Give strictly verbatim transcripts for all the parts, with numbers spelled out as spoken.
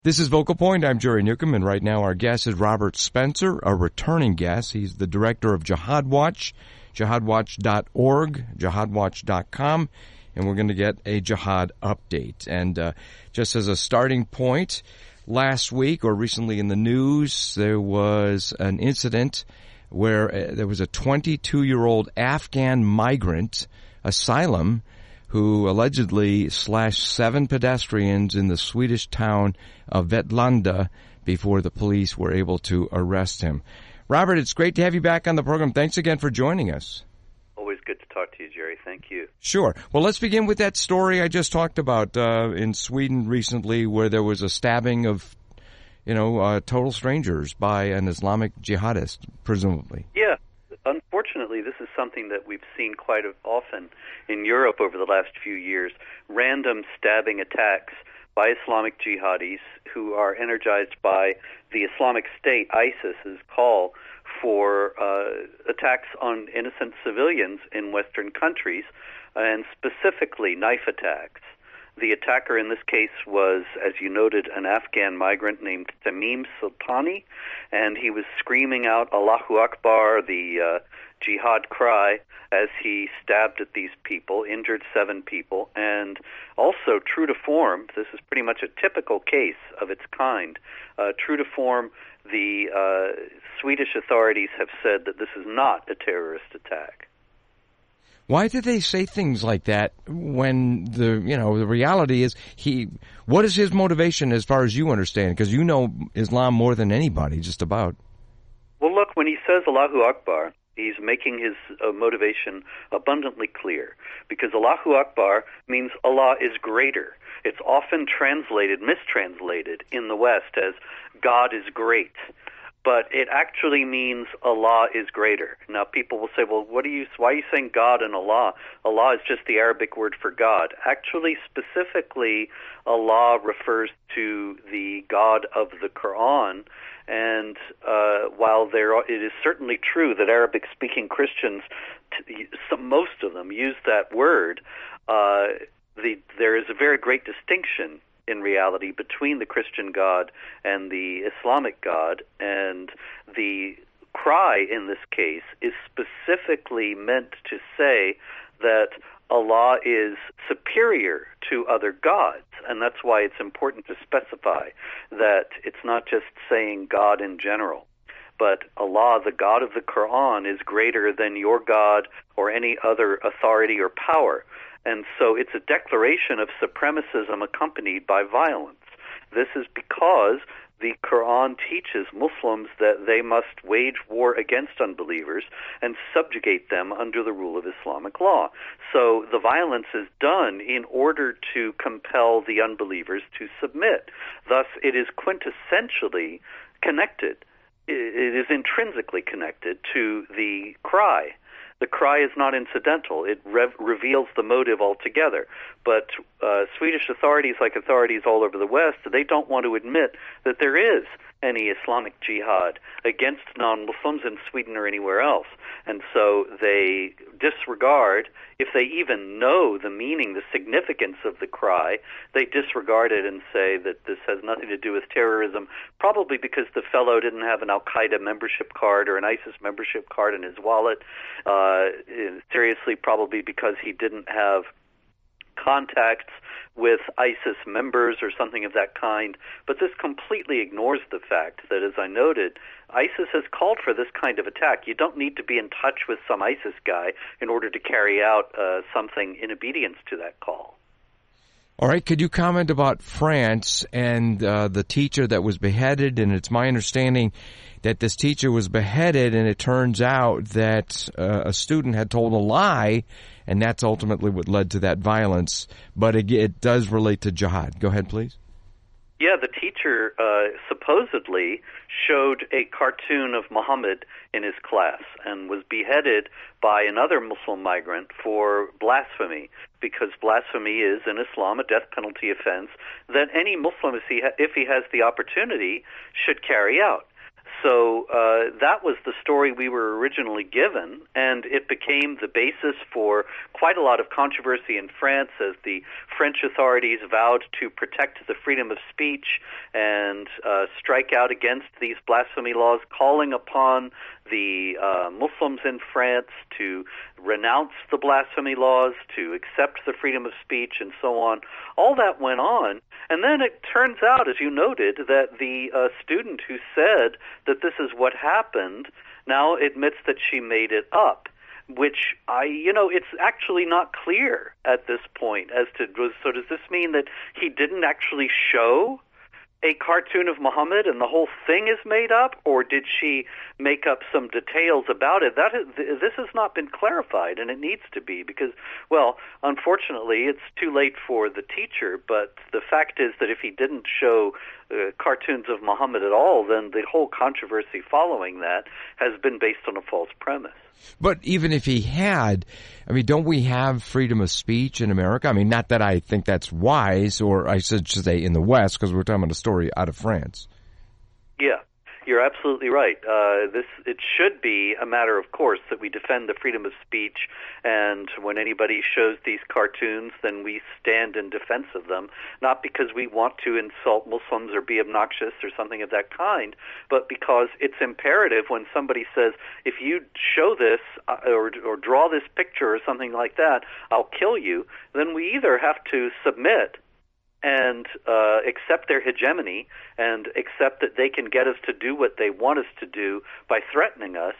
This is Vocal Point. I'm Jerry Newcomb, and right now our guest is Robert Spencer, a returning guest. He's the director of Jihad Watch, jihad watch dot org, jihad watch dot com, and we're going to get a jihad update. And uh, just as a starting point, last week or recently in the news, there was an incident where uh, there was a twenty-two-year-old Afghan migrant asylum who allegedly slashed seven pedestrians in the Swedish town of Vetlanda before the police were able to arrest him. Robert, it's great to have you back on the program. Thanks again for joining us. Always good to talk to you, Jerry. Thank you. Sure. Well, let's begin with that story I just talked about uh, in Sweden recently, where there was a stabbing of, you know, uh, total strangers by an Islamic jihadist, presumably. Yeah. Unfortunately, this is something that we've seen quite often in Europe over the last few years, random stabbing attacks by Islamic jihadis who are energized by the Islamic State, ISIS's call for uh, attacks on innocent civilians in Western countries, and specifically knife attacks. The attacker in this case was, as you noted, an Afghan migrant named Tamim Sultani, and he was screaming out Allahu Akbar, the uh, jihad cry, as he stabbed at these people, injured seven people, and also, true to form, this is pretty much a typical case of its kind, uh, true to form, the uh, Swedish authorities have said that this is not a terrorist attack. Why did they say things like that when the, you know, the reality is he, what is his motivation as far as you understand? Because you know Islam more than anybody, just about. Well, look, when he says Allahu Akbar, he's making his uh, motivation abundantly clear, because Allahu Akbar means Allah is greater. It's often translated, mistranslated in the West as God is great. But it actually means Allah is greater. Now, people will say, well, what are you, why are you saying God and Allah? Allah is just the Arabic word for God. Actually, specifically, Allah refers to the God of the Quran. And uh, while there are, it is certainly true that Arabic-speaking Christians, t- some, most of them, use that word, uh, the, there is a very great distinction in reality between the Christian God and the Islamic God, and the cry in this case is specifically meant to say that Allah is superior to other gods, and that's why it's important to specify that it's not just saying God in general, but Allah, the God of the Quran, is greater than your God or any other authority or power. And so it's a declaration of supremacism accompanied by violence. This is because the Quran teaches Muslims that they must wage war against unbelievers and subjugate them under the rule of Islamic law. So the violence is done in order to compel the unbelievers to submit. Thus, it is quintessentially connected. It is intrinsically connected to the cry. The cry is not incidental. It re- reveals the motive altogether. But uh, Swedish authorities, like authorities all over the West, they don't want to admit that there is any Islamic jihad against non-Muslims in Sweden or anywhere else. And so they disregard, if they even know the meaning, the significance of the cry, they disregard it and say that this has nothing to do with terrorism, probably because the fellow didn't have an Al-Qaeda membership card or an ISIS membership card in his wallet. Uh, seriously, probably because he didn't have contacts with ISIS members or something of that kind. But this completely ignores the fact that, as I noted, ISIS has called for this kind of attack. You don't need to be in touch with some ISIS guy in order to carry out uh, something in obedience to that call. All right, could you comment about France and uh, the teacher that was beheaded? And it's my understanding that this teacher was beheaded, and it turns out that uh, a student had told a lie, and that's ultimately what led to that violence. But it, it does relate to jihad. Go ahead, please. Yeah, the teacher uh, supposedly showed a cartoon of Muhammad in his class and was beheaded by another Muslim migrant for blasphemy, because blasphemy is, in Islam, a death penalty offense that any Muslim, if he, ha- if he has the opportunity, should carry out. so uh, that was the story we were originally given, and it became the basis for quite a lot of controversy in France as the French authorities vowed to protect the freedom of speech and uh, strike out against these blasphemy laws, calling upon the uh, Muslims in France to renounce the blasphemy laws, to accept the freedom of speech, and so on. All that went on, and then it turns out, as you noted, that the uh, student who said that this is what happened now admits that she made it up, which I, you know, it's actually not clear at this point as to, so does this mean that he didn't actually show a cartoon of Muhammad and the whole thing is made up, or did she make up some details about it? That is, this has not been clarified, and it needs to be because, well, unfortunately, it's too late for the teacher, but the fact is that if he didn't show uh, cartoons of Muhammad at all, then the whole controversy following that has been based on a false premise. But even if he had, I mean, don't we have freedom of speech in America? I mean, not that I think that's wise, or I should say in the West, because we're talking about a story out of France. Yeah, you're absolutely right. Uh, this it should be a matter of course that we defend the freedom of speech, and when anybody shows these cartoons, then we stand in defense of them, not because we want to insult Muslims or be obnoxious or something of that kind, but because it's imperative when somebody says, if you show this uh, or, or draw this picture or something like that, I'll kill you, then we either have to submit and uh, accept their hegemony and accept that they can get us to do what they want us to do by threatening us,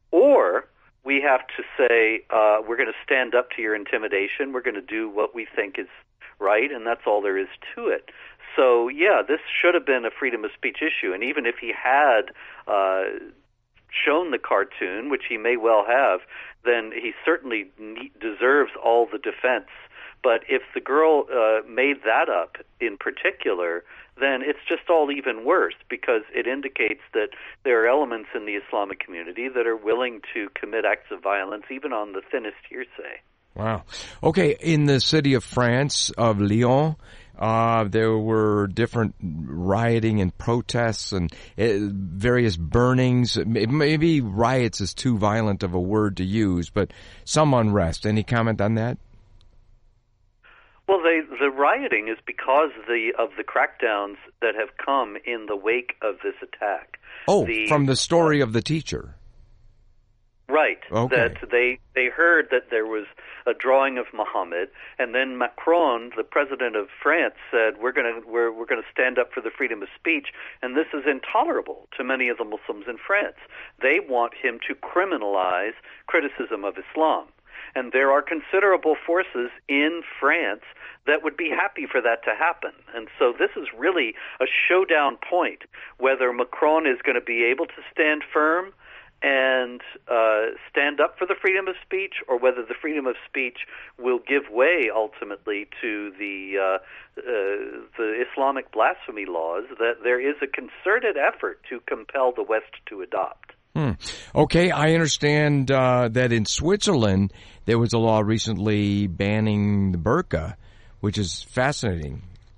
or we have to say, uh, we're going to stand up to your intimidation, we're going to do what we think is right, and that's all there is to it. So, yeah, this should have been a freedom of speech issue, and even if he had uh, shown the cartoon, which he may well have, then he certainly ne- deserves all the defense. But if the girl uh, made that up in particular, then it's just all even worse because it indicates that there are elements in the Islamic community that are willing to commit acts of violence, even on the thinnest hearsay. Wow. Okay, in the city of France, of Lyon, uh, there were different rioting and protests and uh, various burnings. Maybe riots is too violent of a word to use, but some unrest. Any comment on that? Well, they, the rioting is because the, of the crackdowns that have come in the wake of this attack. Oh, the, from the story uh, of the teacher. Right. Okay. That they, they heard that there was a drawing of Muhammad, and then Macron, the president of France, said we're going to we're we're going to stand up for the freedom of speech, and this is intolerable to many of the Muslims in France. They want him to criminalize criticism of Islam. And there are considerable forces in France that would be happy for that to happen. And so this is really a showdown point, whether Macron is going to be able to stand firm and uh, stand up for the freedom of speech, or whether the freedom of speech will give way ultimately to the uh, uh, the Islamic blasphemy laws that there is a concerted effort to compel the West to adopt. Hmm. Okay, I understand uh, that in Switzerland there was a law recently banning the burqa, which is fascinating.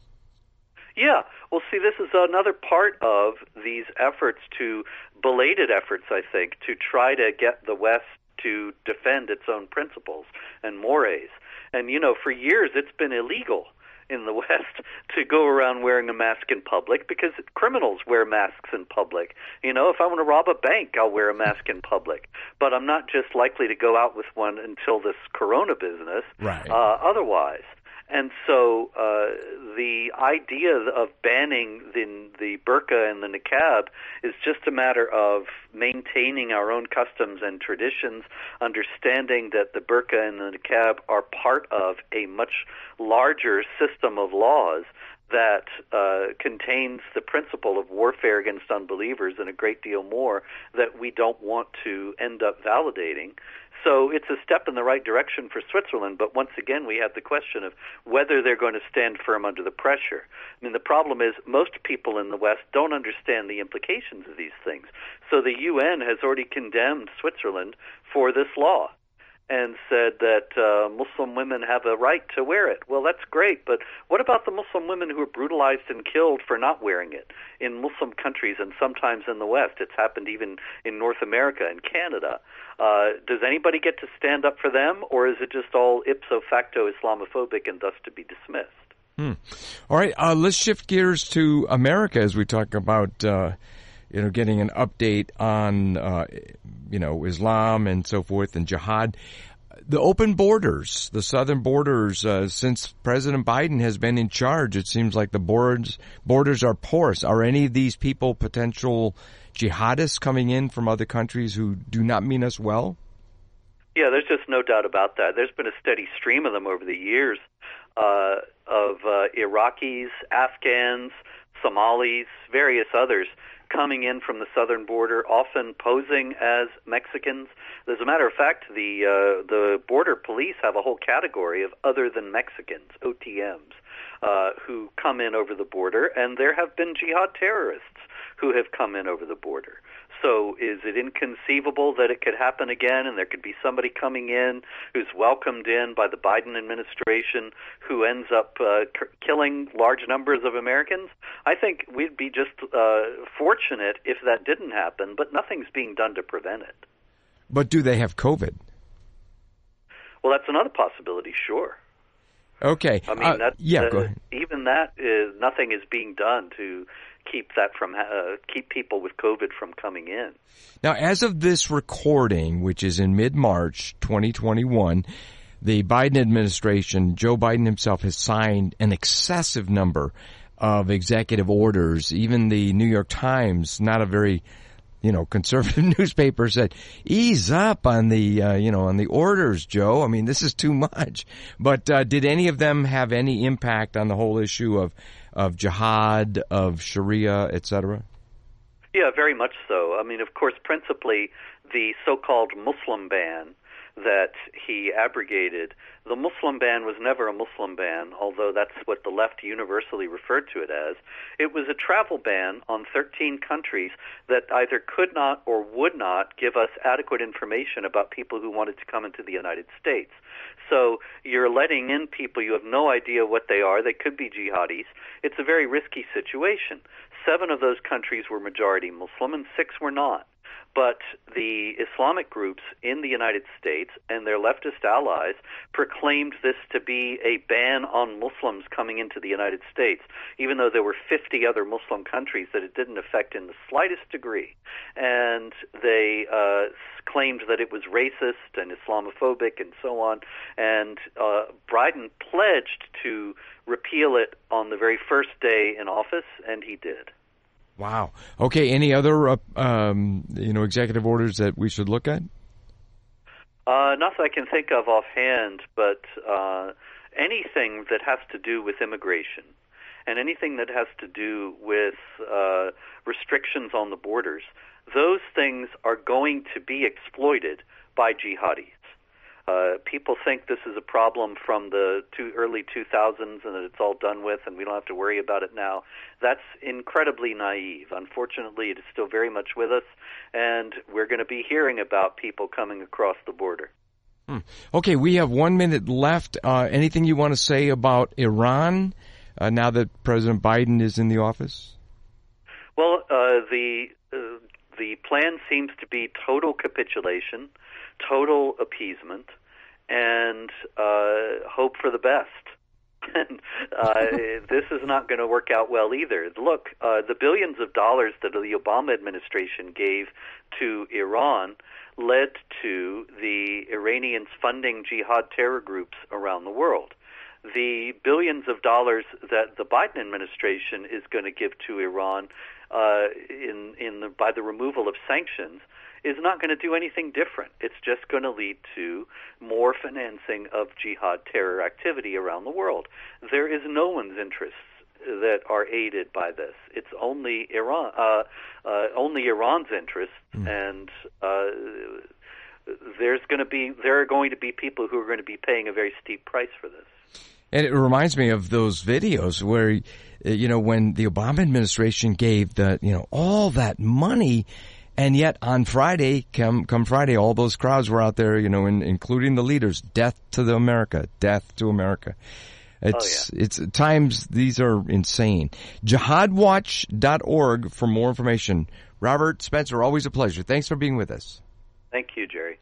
Yeah, well, see, this is another part of these efforts to, belated efforts, I think, to try to get the West to defend its own principles and mores. And, you know, for years it's been illegal in the West to go around wearing a mask in public because criminals wear masks in public. You know, if I want to rob a bank, I'll wear a mask in public. But I'm not just likely to go out with one until this corona business, right. uh, otherwise. And so uh, the idea of banning the, the burqa and the niqab is just a matter of maintaining our own customs and traditions, understanding that the burqa and the niqab are part of a much larger system of laws that uh, contains the principle of warfare against unbelievers and a great deal more that we don't want to end up validating. So it's a step in the right direction for Switzerland, but once again we have the question of whether they're going to stand firm under the pressure. I mean, the problem is most people in the West don't understand the implications of these things. So the U N has already condemned Switzerland for this law. and said that uh, Muslim women have a right to wear it. Well, that's great, but what about the Muslim women who are brutalized and killed for not wearing it in Muslim countries and sometimes in the West? It's happened even in North America and Canada. Uh, does anybody get to stand up for them, or is it just all ipso facto Islamophobic and thus to be dismissed? Hmm. All right, uh, let's shift gears to America as we talk about uh, you know, getting an update on, uh, you know, Islam and so forth and jihad. The open borders, the southern borders, uh, since President Biden has been in charge, it seems like the borders, borders are porous. Are any of these people potential jihadists coming in from other countries who do not mean us well? Yeah, there's just no doubt about that. There's been a steady stream of them over the years, uh, of uh, Iraqis, Afghans, Somalis, various others coming in from the southern border, often posing as Mexicans. As a matter of fact, the uh, the border police have a whole category of other than Mexicans, O T Ms, uh, who come in over the border, and there have been jihad terrorists who have come in over the border. So is it inconceivable that it could happen again and there could be somebody coming in who's welcomed in by the Biden administration who ends up uh, c- killing large numbers of Americans? I think we'd be just uh, fortunate if that didn't happen, but nothing's being done to prevent it. But do they have COVID? Well, that's another possibility, sure. Okay. I mean, uh, that's, yeah, uh, go ahead. Even that, is, nothing is being done to keep that from uh, keep people with COVID from coming in. Now, as of this recording, which is in mid-March twenty twenty-one, the Biden administration, Joe Biden himself, has signed an excessive number of executive orders. Even the New York Times, not a very, you know, conservative newspaper, said, ease up on the, uh, you know, on the orders, Joe. I mean, this is too much. But uh, did any of them have any impact on the whole issue of of jihad, of Sharia, et cetera? Yeah, very much so. I mean, of course, principally the so-called Muslim ban that he abrogated. The Muslim ban was never a Muslim ban, although that's what the left universally referred to it as. It was a travel ban on thirteen countries that either could not or would not give us adequate information about people who wanted to come into the United States. So you're letting in people, you have no idea what they are. They could be jihadis. It's a very risky situation. Seven of those countries were majority Muslim and six were not. But the Islamic groups in the United States and their leftist allies proclaimed this to be a ban on Muslims coming into the United States, even though there were fifty other Muslim countries that it didn't affect in the slightest degree. And they uh, claimed that it was racist and Islamophobic and so on. And uh, Biden pledged to repeal it on the very first day in office, and he did. Wow. Okay. Any other, uh, um, you know, executive orders that we should look at? Uh, not that I can think of offhand, but uh, anything that has to do with immigration and anything that has to do with uh, restrictions on the borders, those things are going to be exploited by jihadis. Uh, people think this is a problem from the two, early two thousands and that it's all done with and we don't have to worry about it now. That's incredibly naive. Unfortunately, it is still very much with us, and we're going to be hearing about people coming across the border. Hmm. Okay, we have one minute left. Uh, anything you want to say about Iran uh, now that President Biden is in the office? Well, uh, the uh, the plan seems to be total capitulation, total appeasement, and uh, hope for the best. And uh, this is not going to work out well either. Look, uh, the billions of dollars that the Obama administration gave to Iran led to the Iranians funding jihad terror groups around the world. The billions of dollars that the Biden administration is going to give to Iran uh, in, in the, by the removal of sanctions is not going to do anything different. It's just going to lead to more financing of jihad terror activity around the world. There is no one's interests that are aided by this. It's only Iran, uh, uh, only Iran's interests, mm. and uh, there's going to be there are going to be people who are going to be paying a very steep price for this. And it reminds me of those videos where, you know, when the Obama administration gave the, you know, all that money, And yet on Friday, come come Friday, all those crowds were out there, you know, in, including the leaders. Death to the America, death to America. It's oh, yeah. it's times these are insane. jihad watch dot org for more information. Robert Spencer, always a pleasure. Thanks for being with us. Thank you, Jerry.